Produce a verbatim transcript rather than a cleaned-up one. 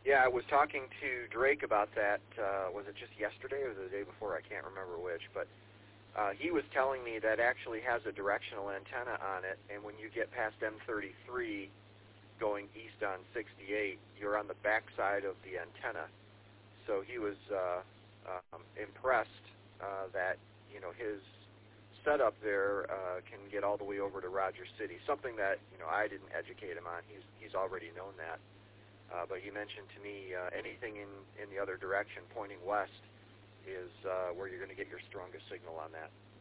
Yeah, I was talking to Drake about that. Uh, was it just yesterday or the day before? I can't remember which, but uh, he was telling me that actually has a directional antenna on it, and when you get past M thirty-three going east on sixty-eight, you're on the back side of the antenna. So he was uh, um, impressed uh, that you know his setup there uh, can get all the way over to Rogers City. Something that you know I didn't educate him on. He's he's already known that. Uh, but you mentioned to me uh, anything in, in the other direction pointing west is uh, where you're going to get your strongest signal on that.